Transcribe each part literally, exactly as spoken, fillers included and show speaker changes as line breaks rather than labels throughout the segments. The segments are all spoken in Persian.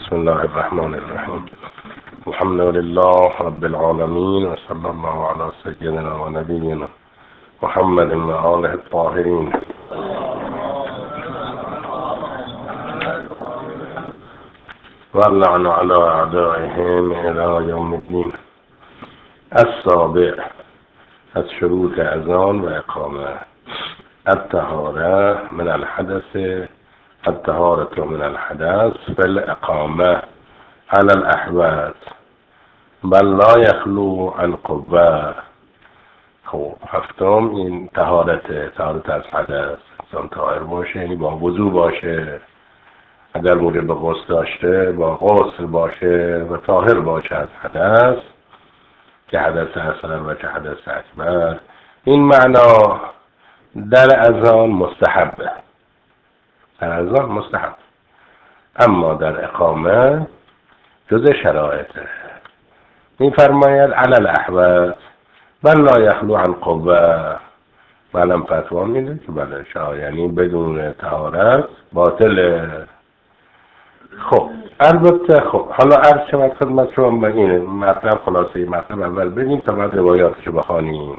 بسم الله الرحمن الرحیم. الحمد لله رب العالمین و صلی الله علی سیدنا و نبینا محمد و آله الطاهرین. واللعن على اعدائهم الى یوم الدین. السابع، از شروط اذان و اقامه: الطهارة من الحدث الطهارة من الحدث في الإقامة على الأحواذ بل لا يخلو عن قوة. خب هفتم این طهارت طهارت از حدث، انسان طاهر باشه یعنی با وضو باشه، اگر موجب غسل داشته با غسل باشه و طاهر باشه از حدث، که حدث اصغر و چه حدث اکبر. این معنا در اذان مستحبه، در اذان مستحب، اما در اقامه جز شرایطه. این فرماید علی الاحوال بل لا یخلو عن قوه. معلم فتوا میده که بله شا یعنی بدون طهارت باطله. خب البته خب حالا عرض شود خدمت شما به این مطلب، خلاصه مطلب اول بگیم تا بعد روایاتشو بخوانیم.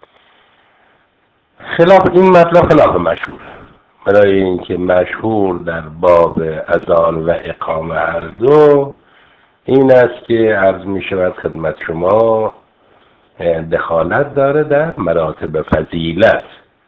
خلاف این مطلب خلاف مشهور، برای اینکه مشهور در باب اذان و اقامه هر دو این است که عرض می شود خدمت شما دخالت داره در مراتب فضیلت.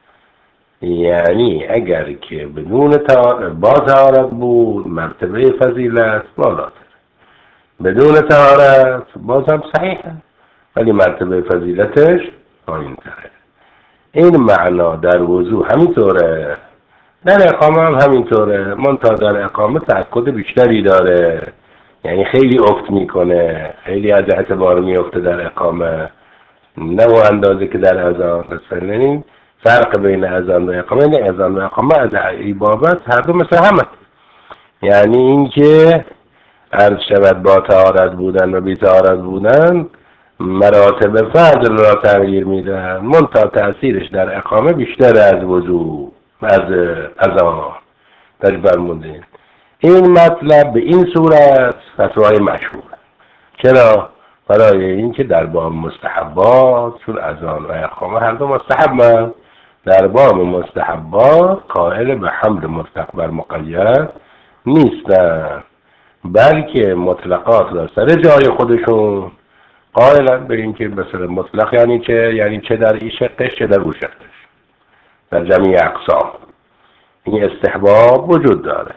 یعنی اگر که بدون با طهارت بود مرتبه فضیلت بالاتر، بدون طهارت بازم صحیحه ولی مرتبه فضیلتش پایین تره. این معنا در وضو همینطوره، در اقامه هم همینطوره، منتها در اقامه تأکد بیشتری داره، یعنی خیلی افت میکنه، خیلی از اعتبار میفته در اقامه، نه و اندازه که در اذان. مثلا فرق بین اذان و اقامه، نه اذان و اقامه از این بابت هر دو مثل همه، یعنی اینکه عرض شود با طهارت بودن و بی طهارت بودن مراتب فضل را تغییر میدن، منتها تأثیرش در اقامه بیشتر از وضو از اذان. در فرمودین این مطلب به این صورت فتوای مشهور. چرا؟ برای اینکه در باب مستحبات، چون اذان و اقامه هر دو مستحب، در باب مستحبات قائل به حمل مطلق بر مقید نیستن، بلکه مطلقات را سر جای خودشون قائلن به اینکه مثلا مطلق یعنی چه؟ یعنی چه در این شقش چه در اون شقش، در جمعی اقسام این استحباب وجود داره.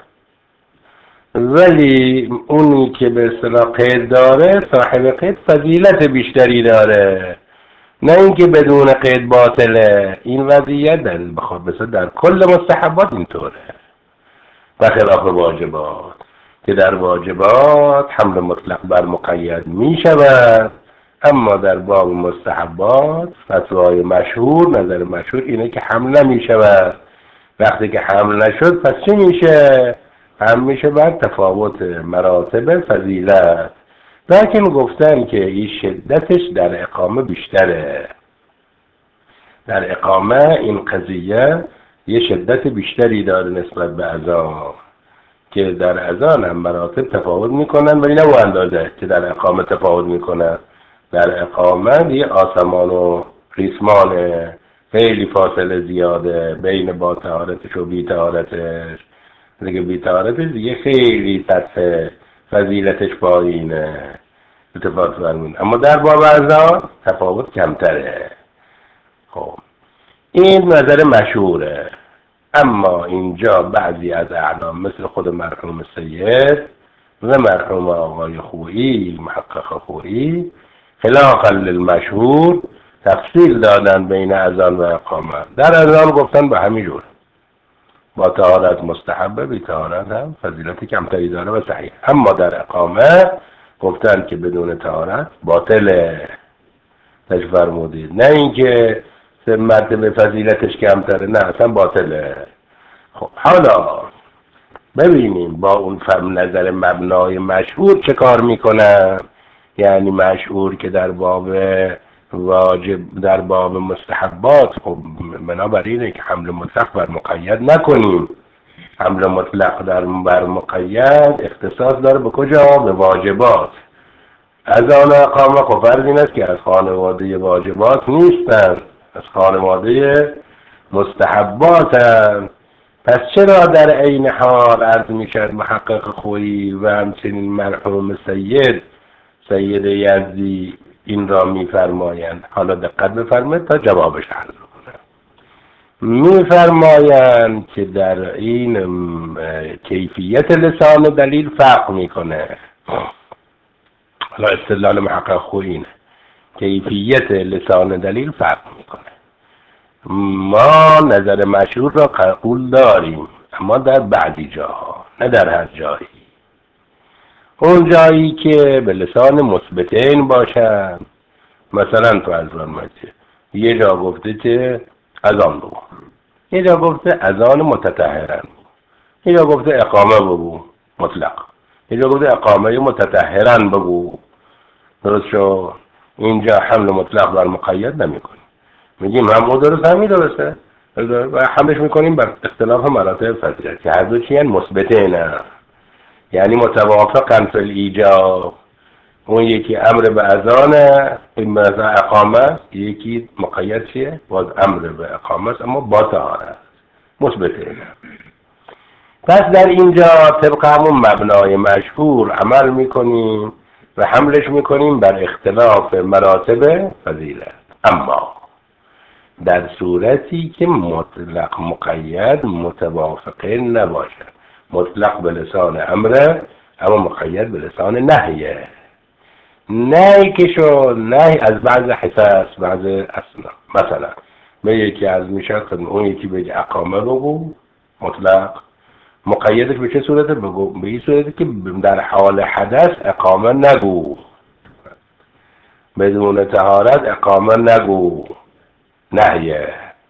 ولی اونی که به اصطلاح قید داره صاحب قید فضیلت بیشتری داره، نه اینکه بدون قید باطله. این وضعیت در بخواد مثلا در کل مستحبات اینطوره، بخلاف واجبات که در واجبات حمل مطلق بر مقید می شود، اما در باب مستحبات فتوای مشهور، نظر مشهور اینه که حمل نمی شود. وقتی که حمل نشد پس چی میشه؟ هم میشه بر تفاوت مراتب فضیلت، لیکن گفتن که این شدتش در اقامه بیشتره. در اقامه این قضیه یه شدت بیشتری داره نسبت به اذان، که در اذان هم مراتب تفاوت میکنن ولی نه اون اندازه که در اقامه تفاوت میکنن. در اقامه یه آسمان و ریسمانه، خیلی فاصله زیاده بین با طهارتش و بی طهارتش، دیگه بی طهارتش دیگه خیلی سطح فضیلتش پایینه، اتفاق فرمون. اما در باب اذان تفاوت کمتره. خب این نظر مشهوره، اما اینجا بعضی از اعلام مثل خود مرحوم سید و مرحوم آقای خویی محقق خویی خلافا للمشهور تفصیل دادن بین اذان و اقامه. در اذان گفتن به همین جور، با طهارت مستحبه، بی طهارت هم فضیلت کمتری داره و صحیح. اما در اقامه گفتن که بدون طهارت باطله. تش فرمودید نه اینکه مرتبه فضیلتش کمتره، نه اصلا باطله. خب حالا ببینیم با اون فرم نظر مبنای مشهور چه کار میکنن. یعنی مشهور که در باب واجب، در باب مستحبات خب بنابراینه که حمل مطلق بر مقید نکنیم، حمل مطلق در بر مقید اختصاص داره به کجا؟ به واجبات. اذان اقامه خب فرض این است که از خانواده واجبات نیستن، از خانواده مستحباتن. پس چرا در عین حال عرض می شد محقق خویی و همچنین مرحوم سید سید یزدی این را می فرمایند؟ حالا دقت بفرمایید تا جوابش حل کنم. می فرمایند که در این کیفیت لسان دلیل فرق می کنه. حالا استدلال محقق خویی اینه، کیفیت لسان دلیل فرق می کنه. ما نظر مشهور را قبول داریم، اما در بعضی جاها، نه در هر جایی. اون جایی که به لسان مثبتین باشن، مثلا تو اذان مجید یه جا گفته که اذان بگو، یه جا گفته اذان متطهرن، یه جا گفته اقامه بگو مطلق، یه جا گفته اقامه متطهرن بگو. درست شو؟ اینجا حمل مطلق بر مقید نمی کنیم، میگیم هم او درست همی درسته و حملش میکنیم بر اختلاف مراتب فضیلت که هر دو چی هن؟ مثبته نه، یعنی متوافقن فی الایجاب. اون یکی امر به اذانه، این مثلا اقامه، یکی مقید چیه؟ باز امر به اقامه است اما با طهارت، مثبته نه. پس در اینجا طبق همون مبنای مشهور عمل میکنیم و حملش میکنیم بر اختلاف مراتب فضیلت. اما در صورتی که مطلق مقید متوافقه نباشه، مطلق به لسان امره اما مقید به لسان نهیه، نهی که شد نهی از بعض حساس بعض اصلا، مثلا به یکی از میشد خدمه اون یکی بگه اقامه بگو مطلق، مقیدش به چه صورته؟ بگو به این صورتی که در حال حدث اقامه نگو، بدون طهارت اقامه نگو، نهیه.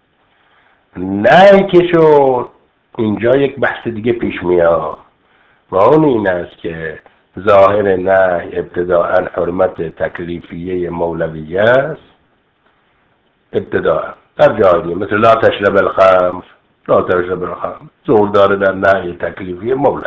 نهی که شد اینجا یک بحث دیگه پیش میاد و اون این است که ظاهر نهی ابتداء حرمت تکلیفیه مولویه است، ابتداء در جایی مثل لا تشرب الخمر، لا تشرب الخمر ظهور داره در نهی تکلیفی مولوی.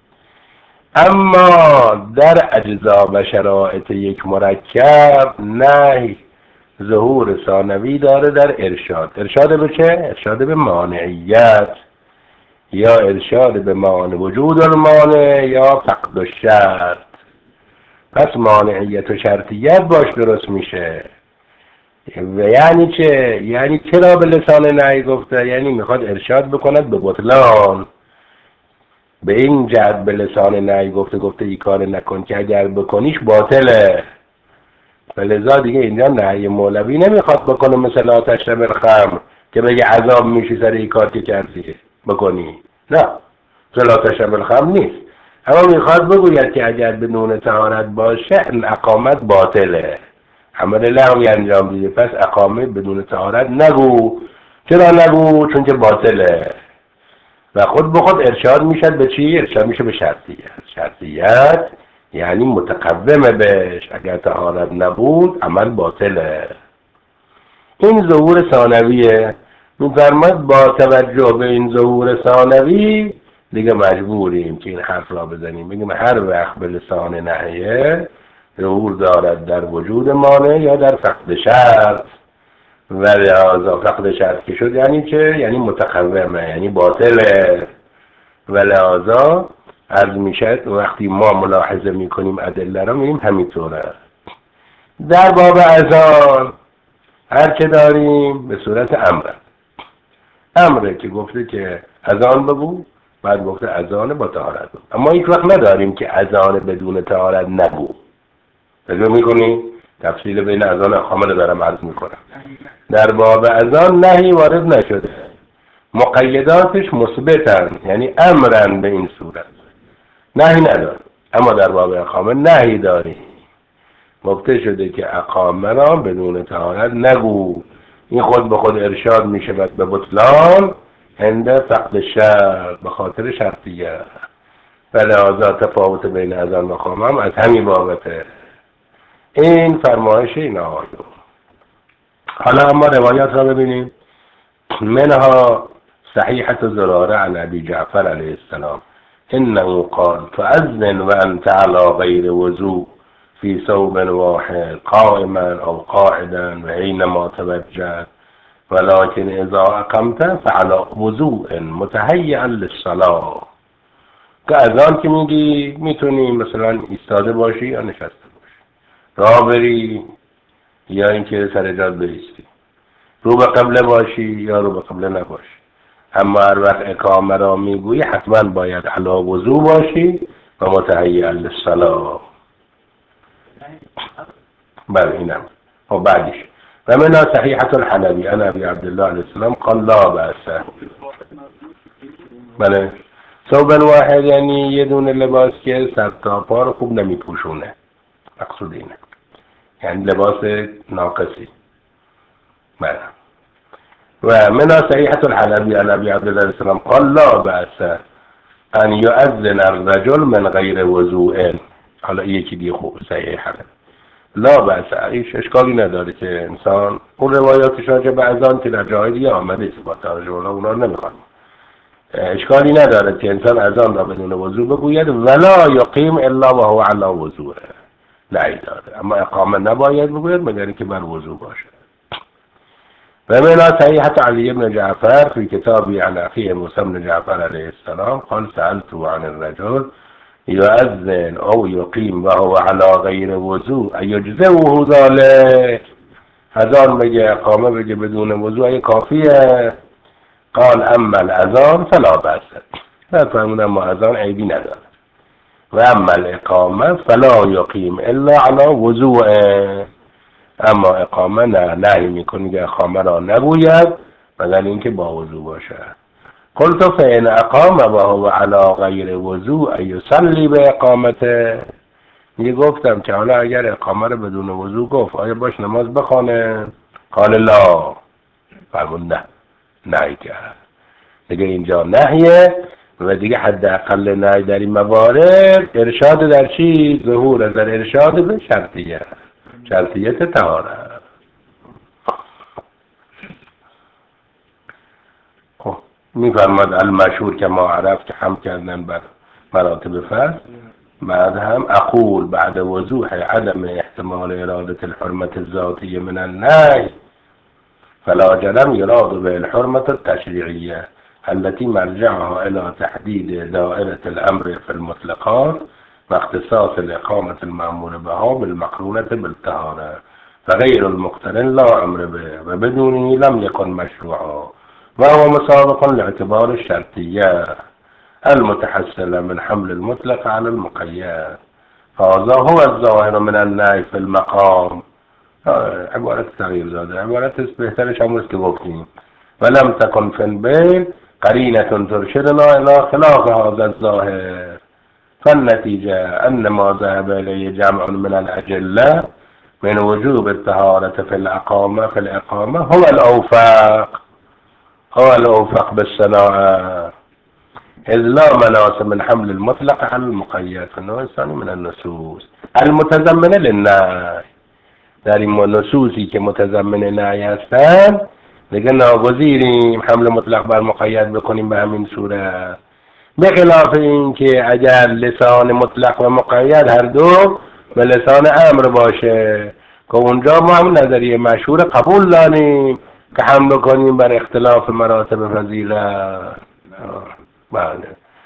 اما در اجزا و شرایط یک مرکب نهی ظهور ثانوی داره در ارشاد. ارشاد به چه؟ ارشاد به مانعیت یا ارشاد به مانع وجود المانع یا فقد الشرط. پس مانعیت و شرطیت باش درست میشه. و یعنی چه؟ یعنی چرا به لسان نهی گفته؟ یعنی میخواد ارشاد بکند به بطلان، به این جهت به لسان نهی گفته گفته ای کار نکن که اگر بکنیش باطله. فلذا دیگه اینجا نهی مولوی نمیخواد بکنه مثل لا تشرب الخمر که بگه عذاب میشی سر این کار که کردی بکنی، نه مثل لا تشرب الخمر نیست، اما میخواد بگوید که اگر بدون طهارت باشه اقامت باطله، عمل لغوی انجام دیده، پس اقامه بدون طهارت نگو. چرا نگو؟ چون که باطله و خود به خود ارشاد میشد به چی؟ ارشاد میشه به شرطیت. شرطیت یعنی متقومه بهش، اگر طهارت نبود عمل باطله. این ظهور ثانویه. می‌فرماید با توجه به این ظهور ثانوی دیگه مجبوریم که این حرف را بزنیم، بگیم هر وقت به لسان نهیه ظهور دارد در وجود مانع یا در فقد شرط، و لحاظا فقد شرط که شد یعنی چه؟ یعنی متقومه، یعنی باطله. و لحاظا عرض میشد وقتی ما ملاحظه میکنیم ادله را میبینیم همینطوره. در باب اذان هر چه داریم به صورت امره، امره که گفته که اذان بگو، بعد گفته اذان با طهارت بگو، اما هیچ وقت نداریم که اذان بدون طهارت نگو. تجربه میکنیم تفصیل بین اذان اقامه دارم عرض میکنم. در باب اذان نهی وارد نشده، مقیداتش مثبتن، یعنی امرن به این صورت، نهی نداره. اما در باب اقامه نهی داری، گفته شده که اقامه را بدون طهارت نگو. این خود به خود ارشاد میشه به بطلان هنده فقد شرط، به خاطر شرطیت. و لحاظا تفاوت بین اذان و اقامه هم از همین بابته. این فرمایش این آقایون. حالا اما روایات را ببینیم. منها صحيحة زرارة عن أبي جعفر عليه السلام إنه قال فأذن وأنت على غير وضوء في ثوب واحد قائما أو قاعدا وأينما توجهت، ولكن إذا أقمت فعلى وضوء متهيئا للصلاة. که اذان که میگی میتونی مثلا ایستاده باشی یا نشسته باشی، راه بری یا اینکه سر جات بایستی، رو به قبله باشی یا رو به قبله نباشی. اما هر وقت اقامه را میگویی حتما باید علی وضو باشی و متهیئا للصلاة. بله اینم. و بعدش و منها صحیحة الحلبی انا ابی عبدالله علیه السلام قال لا بأس. بله ثوب واحد یعنی یه دونه لباس که سر تا پا رو خوب نمیپوشونه، مقصود اینه، یعنی لباس ناقصی. بله و من صحیحة الحلبی عن ابی عبدالله علیه السلام قال لا بأس ان يؤذن الرجل من غیر وضوء. حالا یکی دیگه خوب صحیح حلبی لا بأس، ایش اشکالی نداره که انسان اون روایاتش راجع به اذان که در جای دیگه آمده است با ترجمه اونا رو نمیخوام، اشکالی ندارد که انسان اذان را بدون وضو بگوید ولا یقیم الا وهو علی وضوء، نهی داره، اما اقامه نباید بگوید مگر اینکه بر وضو باشه. و من صحیحة علی بن جعفر فی کتابی عن اخیه موسی بن جعفر علیه السلام قال سألت عن الرجل یؤذن او یقیم وهو علی غیر وضو ایجزئه ذلک، اذان بگه اقامه بگه بدون وضو ای کافیه؟ قال اما الاذان فلا بأس، لا فرمودن ما اذان عیبی نداره، و اما الاقامه فلا یقیم الا علی وضوء، اما اقامه نه، نهی میکنه که اقامه را نگوید مگر اینکه با وضو باشه. قلت فإن اقام وهو علی غیر وضوء یصلی به اقامته، میگه گفتم که حالا اگر اقامه را بدون وضو گفت آیا باش نماز بخوانه؟ قال لا، فرمود نه، نهی کرد دیگه، اینجا نهیه و دیگه حداقل نهی در این موارد ارشاد در چی؟ ظهور از در ارشاد به شرطیه، شرطیت طهارت. خب میفرماد المشهور که ما عرف که هم کردن بر مراتب فرض، بعد هم اقول بعد وضوح عدم احتمال اراده الحرمت الذاتیه من النهی فلا جرم يراد به الحرمة التشريعية التي مرجعها إلى تحديد دائرة الأمر في المطلقات واختصاص الإقامة المأمور بها بالمقرونة بالطهارة، فغير المقترن لا أمر به وبدونه لم يكن مشروعا، وهو مسابق لاعتبار الشرطية المتحصلة من حمل المطلق على المقيد، فهذا هو الظاهر من النهي في المقام. عبارت تغییر داده، عبارت بهترش هم که گفتیم ولم تکن فی البین قرینة ترشدنا الى خلاف هذا الظاهر، فالنتیجه ان ما ذهب الیه جمع من الادله من وجوب الطهارة في الاقامه في الاقامه هو الاوفق هو الاوفق بالصناعه، اذ لا مناص من حمل المطلق على المقيد في النوع الثاني من النصوص المتضمنه للنهي. در این نصوصی که متضمن نهی هستند دیگه ناگزیریم حمل مطلق بر مقید بکنیم به همین صورت، به خلاف این که اگر لسان مطلق و مقید هر دو به لسان امر باشه که اونجا ما هم نظریه مشهور قبول داریم که حمل کنیم بر اختلاف مراتب فضیلت. بله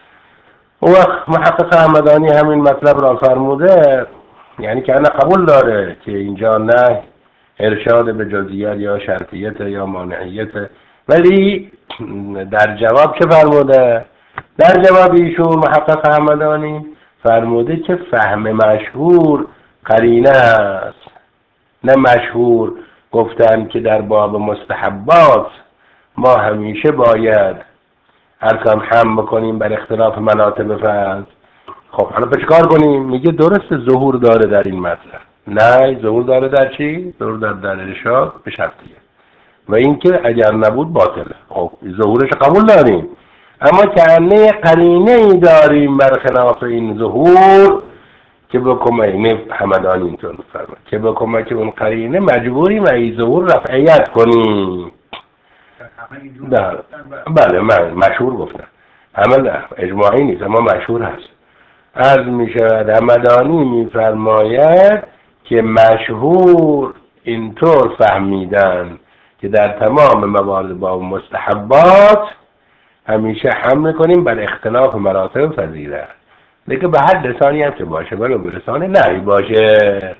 و محقق همدانی همین مطلب را فرموده، یعنی که انا قبول داره که اینجا نه ارشاد به جزئیات یا شرطیت یا مانعیت، ولی در جواب چه فرموده؟ در جواب ایشون محقق همدانی فرموده که فهم مشهور قرینه است، نه مشهور گفتن که در باب مستحبات ما همیشه باید ارکان هم بکنیم بر اختلاف مناطب فرض. خب حالا چیکار کنیم؟ میگه درست ظهور داره در این مطلب، نه ظهور داره در چی؟ ظهور داره در ارشاد به شرطیه و اینکه اگر نبود باطله. خب ظهورش قبول داریم، اما کانه قرینه ای داریم برخلاف این ظهور که به کمک همدان اینطور میفرماید که به کمک اون قرینه مجبوریم این ظهور رفعیت کنیم. نه بله من مشهور گفتم، همه نه اجماعی نیست اما مشهور هست. عرض می شود همدانی می فرماید که مشهور اینطور فهمیدن که در تمام موارد با مستحبات همیشه حمل کنیم بر اختلاف مراتب فضیلت، دیگه به هر لسانی هم که باشه ولی به لسان نهی باشه،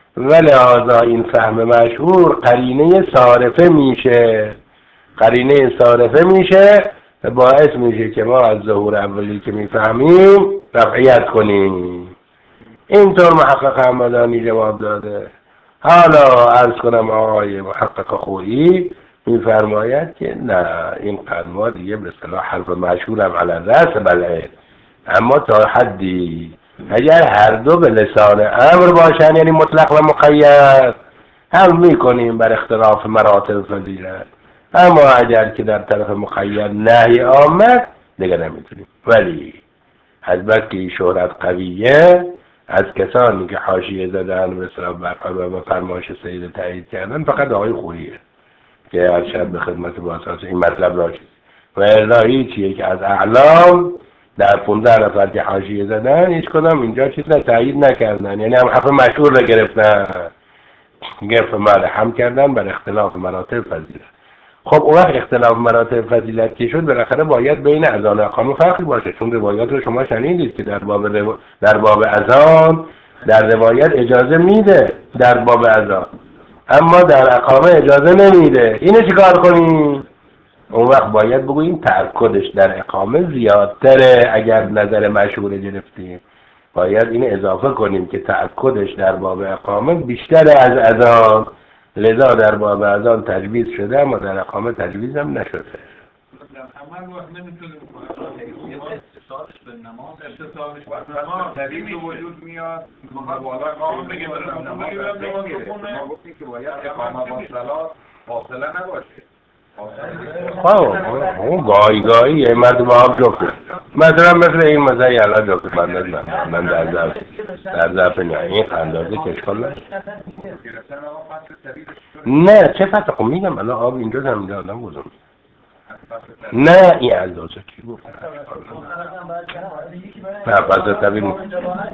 ولهذا این فهم مشهور قرینه صارفه میشه، قرینه صارفه میشه و باعث میشه که ما از ظهور اولی که میفهمیم رفعیت کنیم. اینطور محقق همدانی جواب داده. حالا عرض کنم آقای محقق خویی میفرماید که نه این قدما دیگه به اصطلاح حرف مشهورم علی الرأس بله، اما تا حدی اگر هر دو به لسان امر باشن یعنی مطلق و مقید هم میکنیم بر اختلاف مراتب فضیلت، اما اگر که در طرف مقید نهی آمد دیگه نمیتونیم. ولی از بس که این شهرت قویه از کسانی که حاشیه زدن به اصطلاح بر فرمایش سید تایید کردن فقط آقای خوییه که هر شب به خدمت با اساس این مطلب راشد و الا هیچیه که از اعلام در پونزده نفر که حاشیه زدن هیچ کدام اینجا چیز نه تایید نکردن، یعنی هم حرف مشهور رو گرفتن گرفت ماله هم کردن بر اختلاف مراتب فضیلت. خب اون وقت اختلاف مراتب فضیلت که شد بالاخره باید بین اذان و اقامه فرقی باشه، چون روایات رو شما شنیدید که در باب رو... در باب اذان در روایت اجازه میده در باب اذان اما در اقامه اجازه نمیده. اینو چیکار کنیم؟ اون وقت باید بگوییم تأکدش در اقامه زیادتره. اگر نظر مشهور گرفتیم باید این اضافه کنیم که تأکدش در باب اقامه بیشتر از اذان، لذا در باب اذان تجویز شده اما در اقامه تجویز هم نشده.
اما وقت نمیتونیم اتصالش به نماز اتصالش به نماز دلیل وجود میاد بالا قام بگه برم نماز بخونه ما گفتیم که باید اقامه با صلات فاصله نباشه.
خب اون گاهی گاهی مرد با هم جفته مثلا مثل این مزایی الان جفته بندد من من در ضعف در ضعف نه این اندازه که اشکال نه نه چه فتح خب میگم الان آب اینجا هم اینجا آدم بودم نه این اندازه کی گفت نه فصل طویل نیست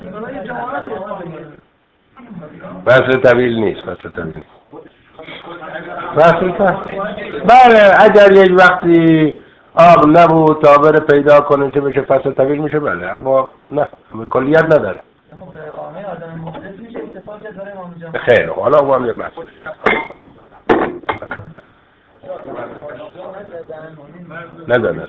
فصل طویل نیست فصل طویل نیست فصل طویل بله اگر یک وقتی آب نبود تا بره پیدا کنه که بشه فصل طویل میشه بله اما نه کلیت نداره. خیلی حالا او هم یک مسئله نه نه نه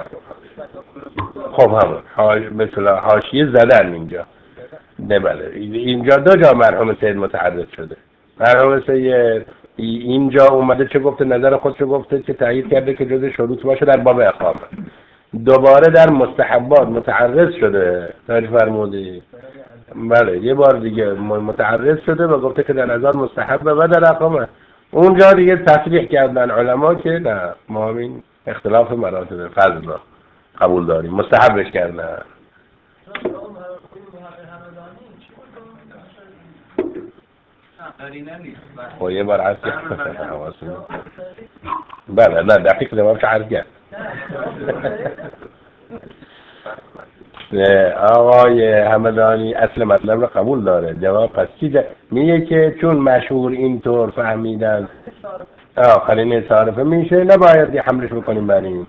خب هم مثل حاشیه زدن اینجا نه بله اینجا دو جا مرحوم سید متعرض شده. مرحوم سید اینجا اومده چه گفته نظر خودشو گفته که تایید کرده که جز شروط باشه در باب اقامه، دوباره در مستحبات متعرض شده تعریف فرمودی بله یه بار دیگه متعرض شده و گفته که در نظر مستحبه و در اقامه. اونجا دیگه تصریح کردن علما که نه ما این اختلاف مراتب فضل را قبول داریم مستحبش کردن. خب یه بار عرض کرد بله نه دقیق جوابش عرض کرد آقای همدانی اصل مطلب رو قبول داره. جواب پس چی میگه که چون مشهور اینطور فهمیدن آخرین صارفه میشه نباید حملش بکنیم بر این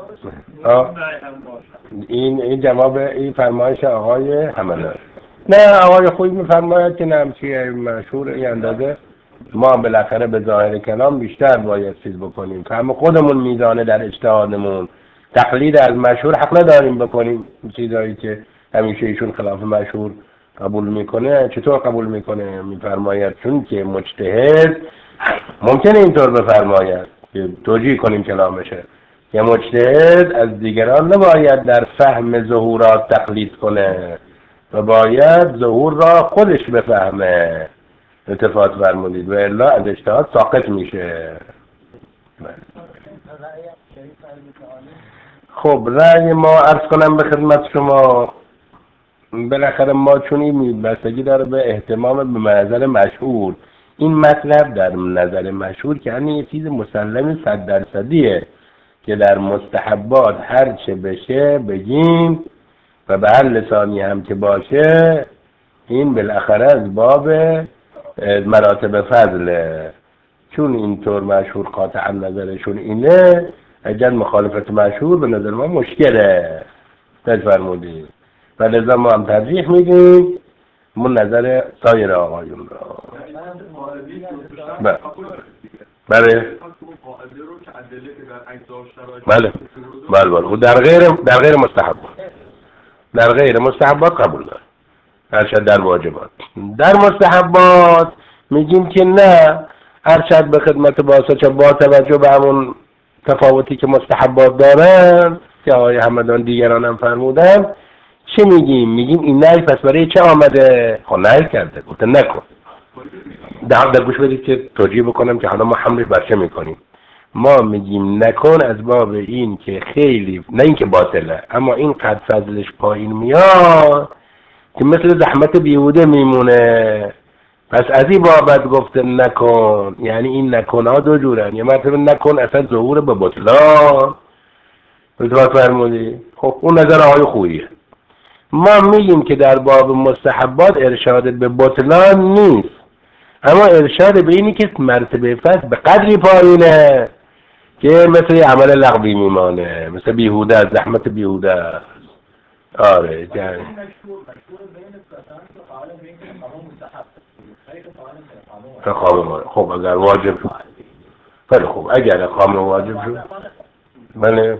این این جواب این فرمایش آقای همدانی. نه آقای خویی میفرماید که نمچی مشهور این اندازه ما بالاخره به ظاهر کلام بیشتر باید چیز بکنیم فهم خودمون میزانه در اجتهادمون تقلید از مشهور حق نداریم بکنیم چیزایی که همیشه ایشون خلاف مشهور قبول میکنه. چطور قبول میکنه؟ میفرماید چون که مجتهد ممکنه اینطور بفرماید که توجیه کنیم کلامشه که مجتهد از دیگران نباید در فهم ظهورات تقلید کنه و باید ظهور را خودش بفهمه. اتفاق فرمودید و الا از اجتهاد ساقط میشه. خب رأی ما عرض کنم به خدمت شما بالاخره ما چون این بستگی داره به اهتمام به نظر مشهور. این مطلب در نظر مشهور که همین یه چیز مسلم صد درصدیه که در مستحبات هر چه بشه بگیم و به هر لسانی هم که باشه، این بالاخره از باب مراتب فضله. چون اینطور مشهور قاطعا نظرشون اینه، اگر مخالفت مشهور به نظر ما مشکله فرمودید و لذا ما هم ترجیح میدیم من نظر سایر آقایون را. بله بله بله بله بله و در غیر در غیر مستحبات در غیر مستحبات قبول داره، ارشد در واجبات. در مستحبات میگیم که نه، ارشد به خدمت باسا با توجه به همون تفاوتی که مستحبات دارن که آقای همدان دیگران هم فرمودن، چه میگیم؟ میگیم این نهی پس برای چه آمده؟ خب نهی کرده، گفته نکن. در در گوش بدید که توجیه بکنم که حالا ما حملش بر چه میکنیم. ما میگیم نکن از باب این که خیلی، نه این که باطله، اما این قد فضلش پایین میاد که مثل زحمت بیهوده میمونه. پس از این بابت گفته نکن. یعنی این نکن ها دو جورن، یه مرتبه نکن اصلا ظهور به بطلان بطلان فرمودی. خب اون نظر آقای خوییه. ما میگیم که در باب مستحبات ارشاد به بطلان نیست، اما ارشاد به اینی که مرتبه فضل به قدری پایینه که مثل عمل لغوی میمانه، مثل بیهوده است، زحمت بیهوده است. آره جان اقامه. خب اگر واجب خیلی خوب، اگر اقامه واجب شد بله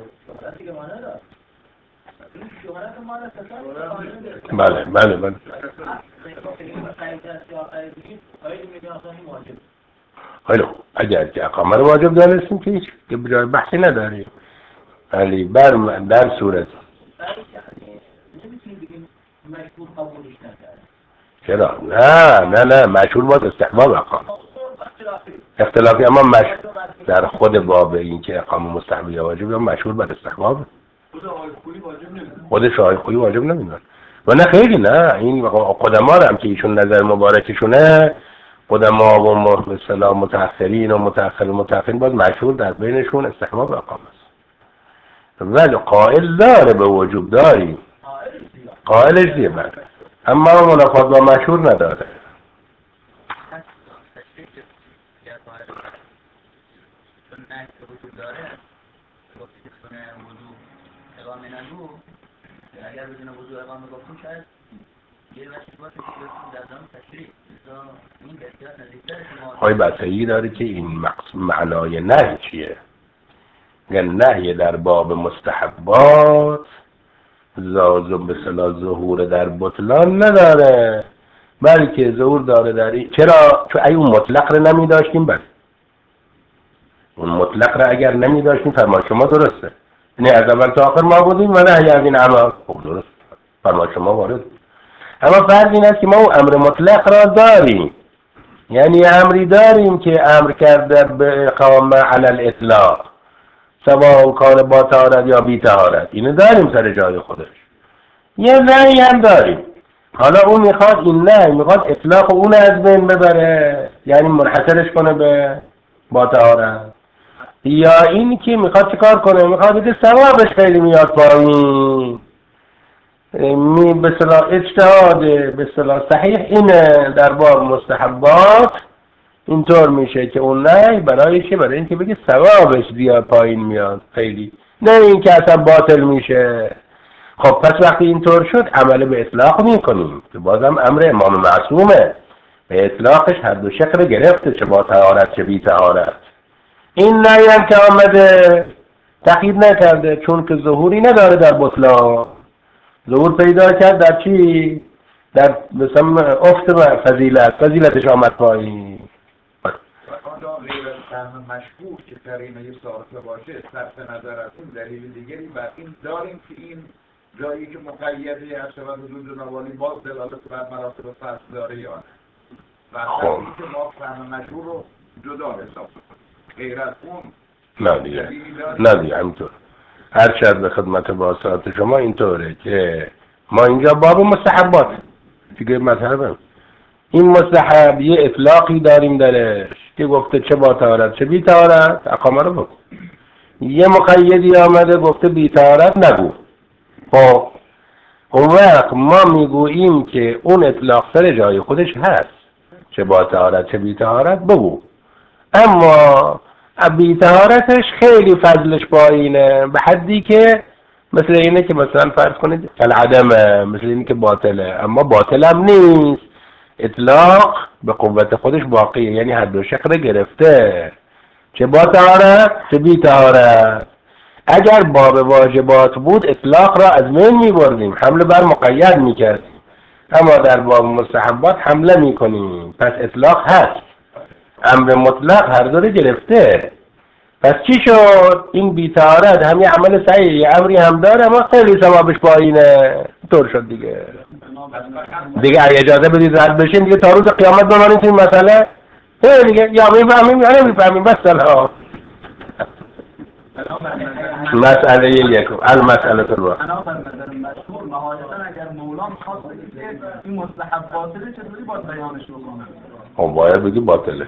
بله بله بله خیلی خوب، اگر که اقامه رو واجب دانستیم که هیچ که بجای بحثی نداریم. ولی بر در صورت چرا؟ نه نه نه مشهور باید استحباب اقامه اختلافی، اما مشهور در خود باب این که اقامه مستحب یا واجب یا مشهور باید استحباب. خودش آقای خویی واجب نمیدن و نه خیلی نه، این قدما هم که ایشون نظر مبارکشونه، قدما و مثلا متأخرین و متأخر متأخرین باید مشهور در بینشون استحباب اقامه است. ولی قائل داره به وجوب داریم، قائلش دیگه بله، اما منافات با مشهور نداره.
اگر بدون وضوع اقامه گفتیم شاید یه وقتی باشه که در زمان تشریع این بسیار نزدیکتر شما
خواهی بسیاری داره که این معنای نهی چیه. یعنی نهی در باب مستحبات زازو به صلاح ظهور در بطلان نداره، بلکه ظهور داره در این. چرا؟ چون ای اون مطلق رو نمی داشتیم، بس اون مطلق رو اگر نمی داشتیم فرمان شما درسته، یعنی از اول تا آخر ما بودیم و نهی از این عمل. خب درست فرمان شما وارد، اما فرض این است که ما اون امر مطلق را داریم، یعنی امری داریم که امر کرده به اقامه علی الاطلاق سواء کار با طهارت یا بی طهارت، اینو داریم سر جای خودش. یه نهی هم داریم، حالا اون میخواد این نهی میخواد اطلاق اون از بین ببره، یعنی منحصرش کنه به با طهارت، یا این که میخواد چیکار کنه؟ میخواد بگه ثوابش خیلی میاد پایین. می به اصطلاح اجتهاد به اصطلاح صحیح اینه در باب مستحبات اینطور میشه که اون نهی برای چه؟ برای اینکه بگه ثوابش زیاد پایین میاد خیلی، نه اینکه اصلا باطل میشه. خب پس وقتی اینطور شد عمل به اطلاق میکنیم که بازم امر امام معصومه، به اطلاقش هر دو شکل گرفته، چه با طهارت چه بی طهارت. این نهی هم که آمده تقیید نکرده، چون که ظهوری نداره در بطلان، ظهور پیدا کرد در چی؟ در مثلا افت فضیلت، فضیلتش آمد پایین.
آنجا غیر از فهم مشهور که قرینه صارفه باشه، صرف نظر از اون دلیل دیگری بر این داریم که این جایی که مقیدی از شود وجود نوالی باز دلالت بر مراتب فصل داره یا نه، و این که ما فهم مشهور رو جدا حساب کنیم غیر از اون
نه دیگه نه دیگه همینطور. هر شد به خدمت باسات شما اینطوره که ما اینجا باب مستحبات دیگه مذهبم، این مستحب یه اطلاقی داریم درش که گفته چه با طهارت چه بی طهارت اقامه رو بکن. یه مقیدی آمده گفته بی طهارت نگو. خب اون وقت ما میگوییم که اون اطلاق سر جای خودش هست، چه با طهارت چه بی طهارت بگو، اما بی طهارتش خیلی فضلش پایینه، به حدی که مثل اینه که مثلا فرض کنید العدمه، مثل اینه که باطله، اما باطل هم نیست، اطلاق به قوت خودش باقیه، یعنی حد و شکل گرفته، چه با طهارت چه بی طهارت. اگر باب واجبات بود اطلاق را از بین می‌بردیم، حمله بر مقید می‌کردیم، اما در باب مستحبات حمله می‌کنیم، پس اطلاق هست، امر مطلق هر دو رو گرفته. پس چی شد؟ این بی طهارت هم یه عمل صحیح، امری هم داره اما خیلی ثوابش پایینه، طور شد دیگه. دیگه اگه اجازه بدید رد بشین دیگه تا روز قیامت بمانیم تو این مسئله. هی دیگه یا میفهمیم یا نمیفهمیم، بس سلام. مسئله یکم المسئله الرابعه.
انا به نظر مشهور نهایتا اگر مولا میخواد بگه که این مستحب باطله چطوری باید بیانش بکنه؟
خب باید بگی باطله.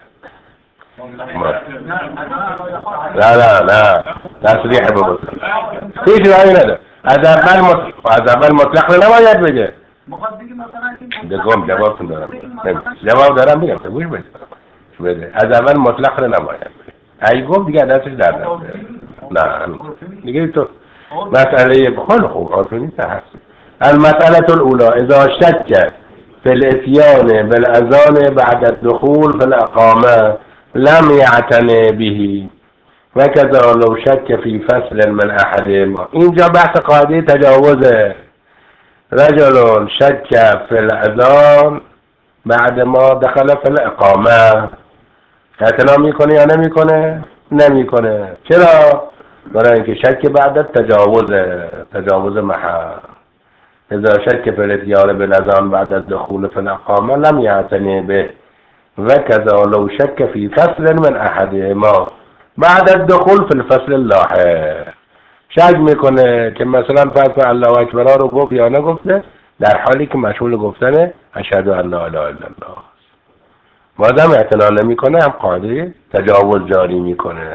نه نه نه تصریح بگو، هیچ رایی نده، از اول مطلق از اول مطلق رو نباید بگه.
میخواد بگه مثلا که
بگم جوابتون دارم، جواب دارم میگم تو گوش بده بده از اول مطلق رو نباید بگه، اگه گفت دیگه دستش در نمیاد. نه دیگه تو مسئله خیلی خوب عرفی نیست هست. المسئله الاولى اذا شک في الاتيان بالاذان بعد الدخول في الاقامه لم يعتني به وكذا لو شك في فصل من احدهما. اینجا بحث قاعده تجاوزه. رجل شك في الاذان بعد ما دخل في الاقامه، اعتنا میکنه یا نمیکنه؟ نمیکنه. چرا؟ برای اینکه شک بعد تجاوز تجاوز محل. اذا شك في الاتيان بالاذان بعد الدخول في الاقامه لم يعتني به وكذا لو شك في فصل من احدهما بعد الدخول في الفصل اللاحق. شک میکنه که مثلا فرض کن الله اکبر رو گفت یا نگفته، در حالی که مشغول گفتن اشهد ان لا اله الا الله. مادام اعتنا نمیکنه هم قاعده تجاوز جاری میکنه.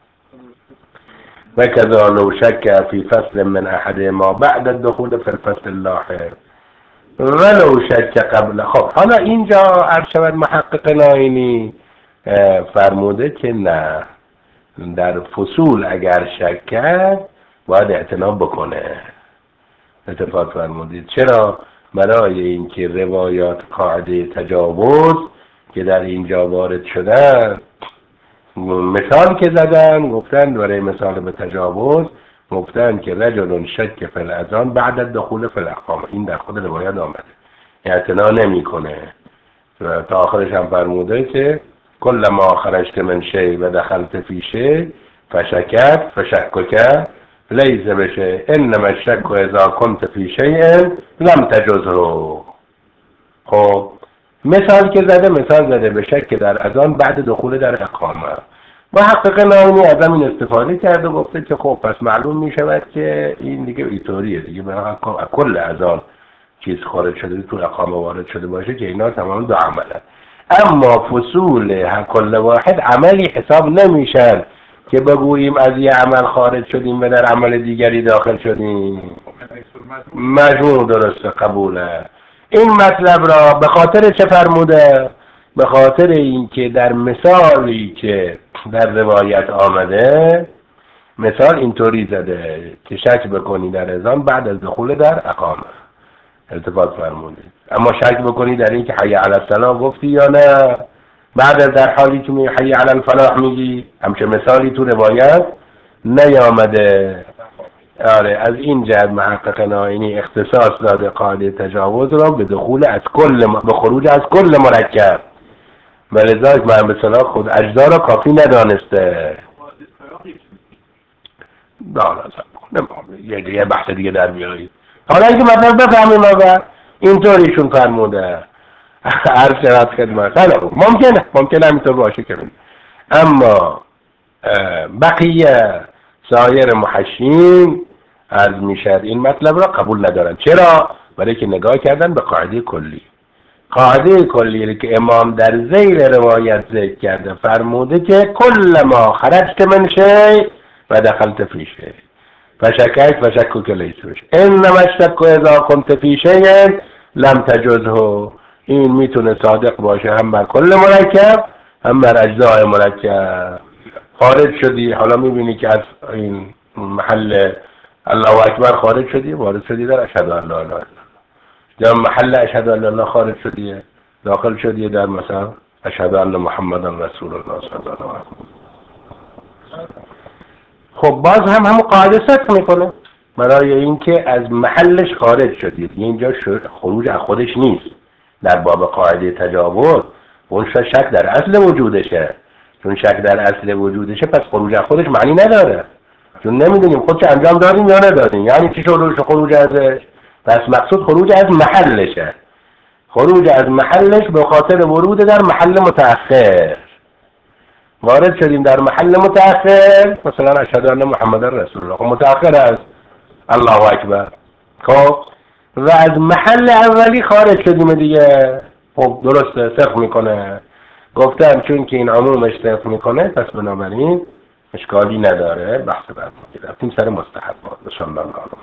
وكذا لو شك في فصل من احدهما بعد الدخول في الفصل اللاحق ولو شک قبل. خب حالا اینجا ارشد محقق ناینی فرموده که نه، در فصول اگر شک کرد باید اعتناب بکنه. اتفاق فرمودید. چرا؟ برای اینکه روایات قاعده تجاوز که در اینجا وارد شدن، مثال که زدن گفتن برای مثال به تجاوز گفتن که رجل شک فی الاذان بعد الدخول فی الاقامه، این در خود روایت آمده، اعتنا نمیکنه. تا آخرش هم فرموده که کل ما خرجت من شیء و دخلت فی شیء فشکت فشکک لیس بشیء انما الشک اذا كنت فی شیء لم تجزه. خب مثال که زده مثال زده به شک در اذان بعد دخول در اقامه. محقق ناینی از همین استفاده کرده، گفته که خب پس معلوم می شود که این دیگه اینطوریه دیگه، برای کل اذان چیز خارج شده تو اقامه وارد شده باشه که اینا تمام دو عمله، اما فصول کل واحد عملی حساب نمیشن که بگوییم از یه عمل خارج شدیم و در عمل دیگری داخل شدیم. مجموع درسته، قبوله. این مطلب را به خاطر چه فرموده؟ به خاطر اینکه در مثالی که در روایت آمده مثال اینطوری زده که شک بکنی در اذان بعد از دخول در اقامه، التفات فرمودید، اما شک بکنی در این که حی علی الصلاة گفتی یا نه بعد از در حالی که می حی علی الفلاح میگی، همچه مثالی تو روایت نیامده. آره، از این جهت محقق ناینی اختصاص داده قاعده تجاوز را به دخول از کل م... به خروج از کل مرکب، ولذلك من به صلاح خود اجزا را کافی ندانسته. داره نمیخوام یه بحث دیگه در بیارید. حالا اینکه مطلب بفهمیم آقا اینطوریشون فرموده عرض شرط خدمت. حالا ممکنه ممکنه همینطور باشه که اما بقیه سایر محشین عرض میشد این مطلب را قبول ندارن. چرا؟ برای که نگاه کردن به قاعده کلی. قاعده کلی که امام در ذیل روایت ذکر کرده فرموده که کل ما خرجت من شیء و دخلت فی شیء فشکک فشکک لیس بشه. انما الشک اذا كنت فی شیء لم تجزه. این میتونه صادق باشه هم بر کل مرکب هم بر اجزای مرکب. خارج شدی، حالا میبینی که از این محل الله اکبر خارج شدی، وارد شدی در اشهد ان لا اله الا الله. در محل اشهد ان لا اله خارج شدی، داخل شدی در مثلا اشهد ان محمد رسول الله صلی الله علیه و خب باز هم همون قاعده صدق میکنه برای اینکه از محلش خارج شدید. اینجا خروج از خودش نیست. در باب قاعده تجاوز اون شک در اصل وجودشه، چون شک در اصل وجودشه پس خروج از خودش معنی نداره، چون نمیدونیم خودش انجام دادیم یا ندادیم. یعنی چی شروع خروج ازش؟ پس مقصود خروج از محلشه. خروج از محلش به خاطر ورود در محل متأخر. وارد شدیم در محل متأخر، مثلا اشهد ان محمد رسول الله، خب متأخر از الله اکبر. خب و از محل اولی خارج شدیم دیگه. خب درسته، صدق میکنه. گفتم چون که این عمومش صدق میکنه پس بنابراین اشکالی نداره. بحث بعد رفتیم سر مستحبات. ان شاء الله.